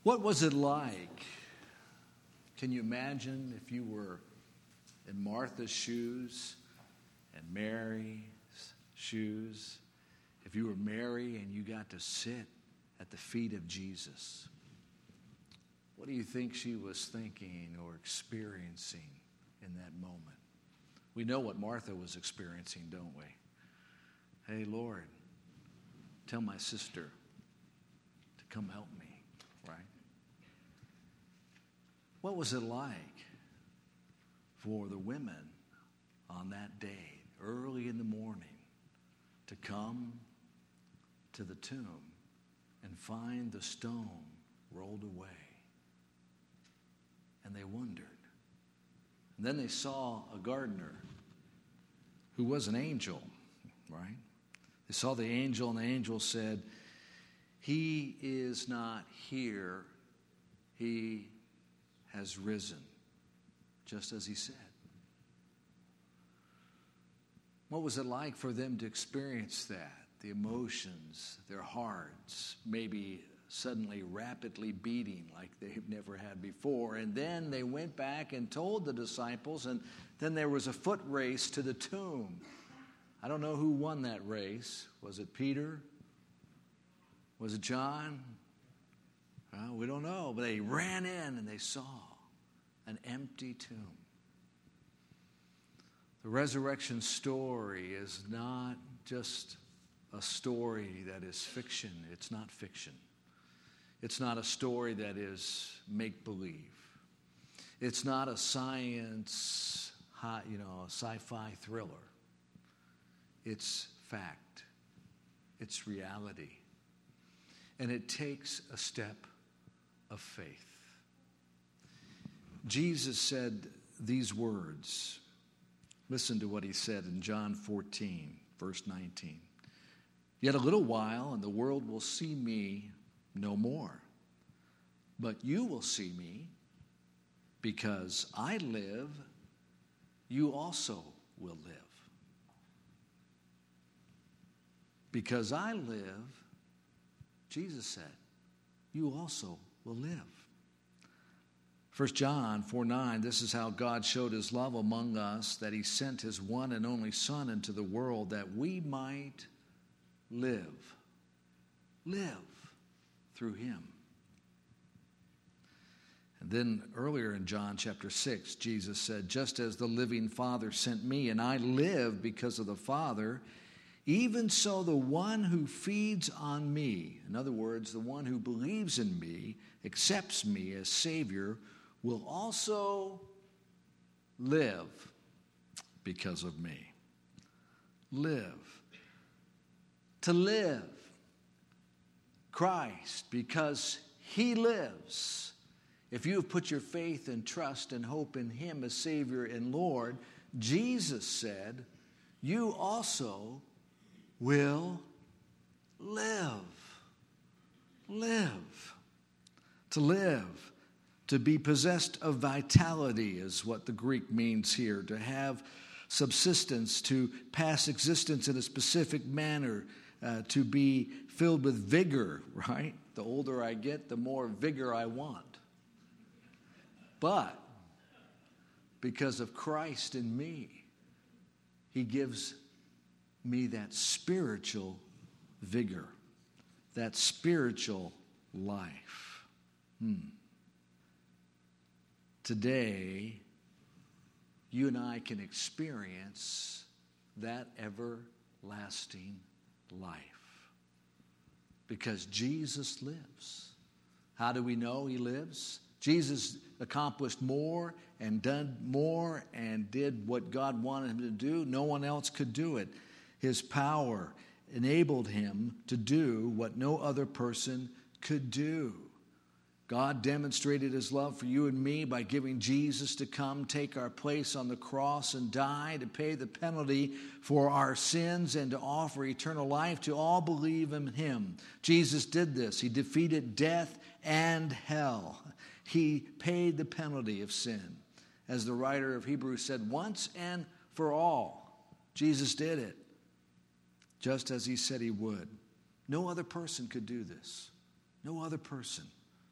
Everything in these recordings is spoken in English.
What was it like? Can you imagine if you were in Martha's shoes and Mary's shoes? If you were Mary and you got to sit at the feet of Jesus, what do you think she was thinking or experiencing in that moment? We know what Martha was experiencing, don't we? Hey, Lord, tell my sister to come help me, right? What was it like for the women on that day, early in the morning, to come to the tomb and find the stone rolled away? And they wondered. And then they saw a gardener who was an angel, right? They saw the angel, and the angel said, "He is not here. He has risen," just as he said. What was it like for them to experience that? The emotions, their hearts, maybe suddenly rapidly beating like they've never had before. And then they went back and told the disciples, and then there was a foot race to the tomb. I don't know who won that race. Was it Peter? Was it John? Well, we don't know, but they ran in and they saw an empty tomb. The resurrection story is not just a story that is fiction. It's not fiction. It's not a story that is make-believe. It's not a science, a sci-fi thriller. It's fact. It's reality. And it takes a step of faith. Jesus said these words. Listen to what he said in John 14, verse 19. "Yet a little while, and the world will see me no more. But you will see me, because I live, you also will live. Because I live," Jesus said, "you also will live." 1 John 4:9, "This is how God showed his love among us, that he sent his one and only Son into the world, that we might live through him." And then earlier in John chapter 6, Jesus said, "Just as the living Father sent me, and I live because of the Father, even so the one who feeds on me," in other words, the one who believes in me, accepts me as Savior, "will also live because of me." Live. To live. Christ, because he lives. If you have put your faith and trust and hope in him as Savior and Lord, Jesus said, you also will live. Live. To live. To be possessed of vitality is what the Greek means here. To have subsistence, to pass existence in a specific manner, to be filled with vigor, right? The older I get, the more vigor I want. But because of Christ in me, he gives me that spiritual vigor, that spiritual life. Today, you and I can experience that everlasting life because Jesus lives. How do we know he lives? Jesus accomplished more and done more and did what God wanted him to do. No one else could do it. His power enabled him to do what no other person could do. God demonstrated his love for you and me by giving Jesus to come take our place on the cross and die to pay the penalty for our sins and to offer eternal life to all believe in him. Jesus did this. He defeated death and hell. He paid the penalty of sin. As the writer of Hebrews said, once and for all, Jesus did it, just as he said he would. No other person could do this. No other person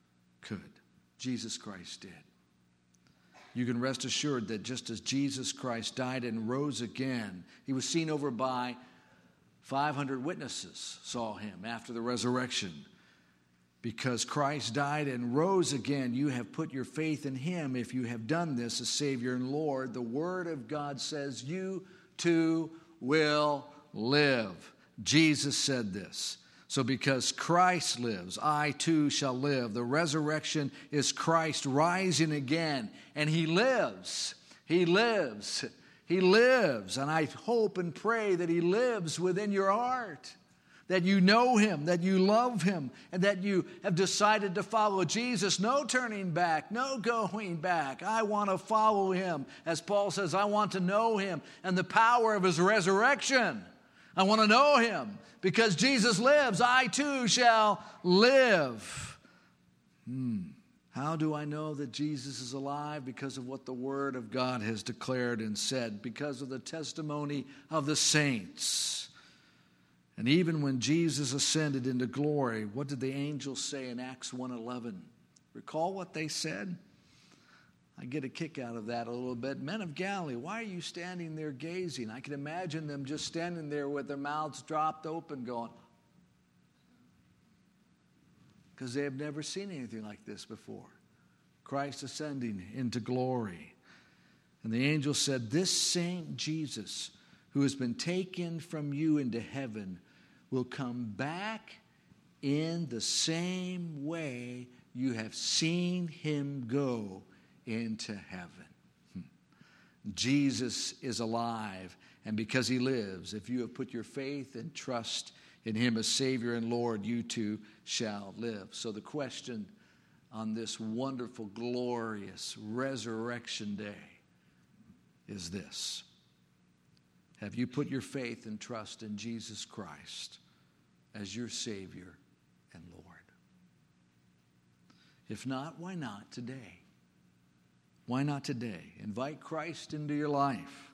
could. Jesus Christ did. You can rest assured that just as Jesus Christ died and rose again, he was seen over by 500 witnesses saw him after the resurrection. Because Christ died and rose again, you have put your faith in him. If you have done this as Savior and Lord, the Word of God says you too will live. Jesus said this. So because Christ lives, I too shall live. The resurrection is Christ rising again. And he lives. He lives. He lives. And I hope and pray that he lives within your heart. That you know him, that you love him, and that you have decided to follow Jesus. No turning back, no going back. I want to follow him. As Paul says, I want to know him and the power of his resurrection. I want to know him. Because Jesus lives, I too shall live. How do I know that Jesus is alive? Because of what the Word of God has declared and said. Because of the testimony of the saints. And even when Jesus ascended into glory, what did the angels say in Acts 1:11? Recall what they said? I get a kick out of that a little bit. Men of Galilee, why are you standing there gazing? I can imagine them just standing there with their mouths dropped open going, because they have never seen anything like this before. Christ ascending into glory. And the angel said, this same Jesus who has been taken from you into heaven will come back in the same way you have seen him go into heaven. Jesus is alive, and because he lives, if you have put your faith and trust in him as Savior and Lord, you too shall live. So the question on this wonderful, glorious resurrection day is this. Have you put your faith and trust in Jesus Christ as your Savior and Lord? If not, why not today? Why not today? Invite Christ into your life.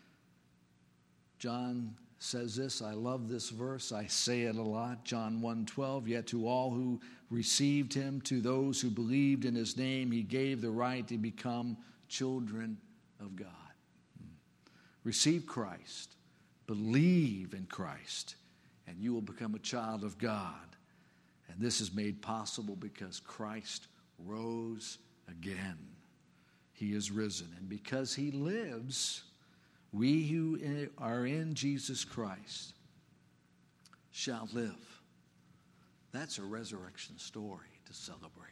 John says this, I love this verse, I say it a lot, John 1:12, yet to all who received him, to those who believed in his name, he gave the right to become children of God. Receive Christ, believe in Christ, and you will become a child of God. And this is made possible because Christ rose again. He is risen. And because he lives, we who are in Jesus Christ shall live. That's a resurrection story to celebrate.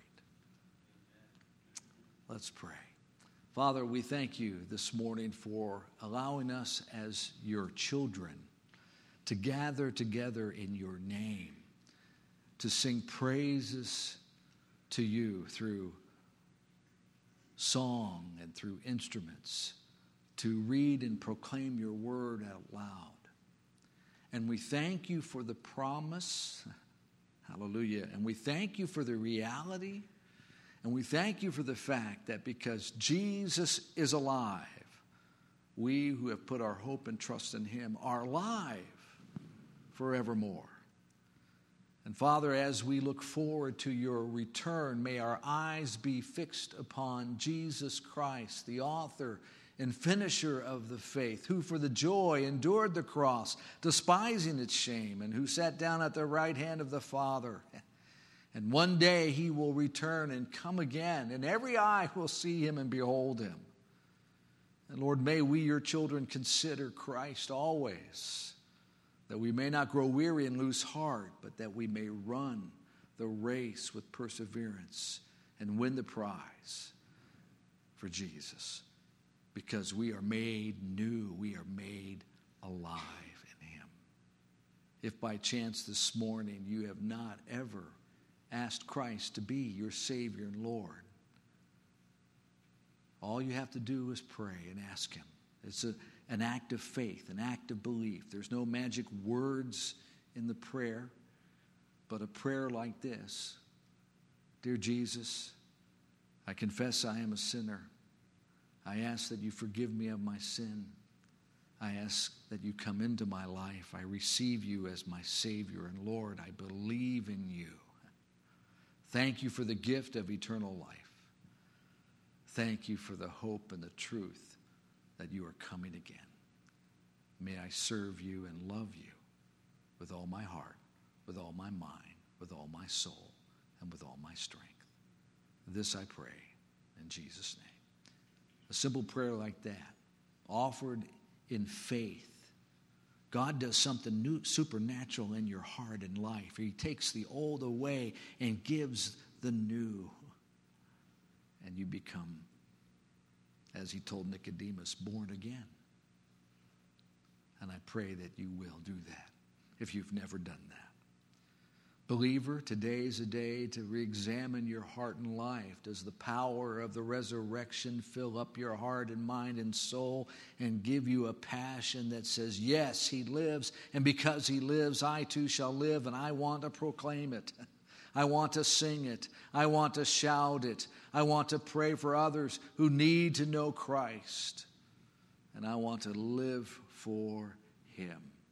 Let's pray. Father, we thank you this morning for allowing us as your children to gather together in your name, to sing praises to you through song and through instruments, to read and proclaim your word out loud. And we thank you for the promise, hallelujah, and we thank you for the reality, and we thank you for the fact that because Jesus is alive, we who have put our hope and trust in him are alive forevermore. And Father, as we look forward to your return, may our eyes be fixed upon Jesus Christ, the author and finisher of the faith, who for the joy endured the cross, despising its shame, and who sat down at the right hand of the Father. And one day he will return and come again, and every eye will see him and behold him. And Lord, may we, your children, consider Christ always, that we may not grow weary and lose heart, but that we may run the race with perseverance and win the prize for Jesus. Because we are made new, we are made alive in him. If by chance this morning you have not ever asked Christ to be your Savior and Lord, all you have to do is pray and ask him. It's an act of faith, an act of belief. There's no magic words in the prayer, but a prayer like this. Dear Jesus, I confess I am a sinner. I ask that you forgive me of my sin. I ask that you come into my life. I receive you as my Savior and Lord. I believe in you. Thank you for the gift of eternal life. Thank you for the hope and the truth that you are coming again. May I serve you and love you with all my heart, with all my mind, with all my soul, and with all my strength. This I pray in Jesus' name. A simple prayer like that, offered in faith. God does something new, supernatural in your heart and life. He takes the old away and gives the new. And you become, as he told Nicodemus, born again. And I pray that you will do that if you've never done that. Believer, today is a day to re-examine your heart and life. Does the power of the resurrection fill up your heart and mind and soul and give you a passion that says, yes, he lives, and because he lives, I too shall live, and I want to proclaim it. I want to sing it. I want to shout it. I want to pray for others who need to know Christ. And I want to live for him.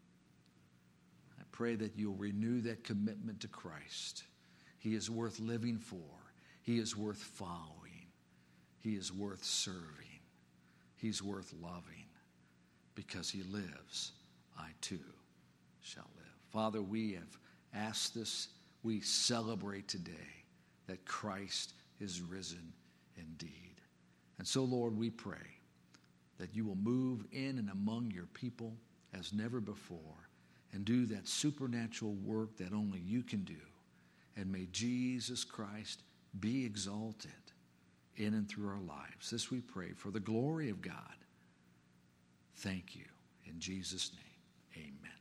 Pray that you'll renew that commitment to Christ. He is worth living for. He is worth following. He is worth serving. He's worth loving. Because he lives, I too shall live. Father, we have asked this. We celebrate today that Christ is risen indeed. And so, Lord, we pray that you will move in and among your people as never before, and do that supernatural work that only you can do. And may Jesus Christ be exalted in and through our lives. This we pray for the glory of God. Thank you. In Jesus' name, amen.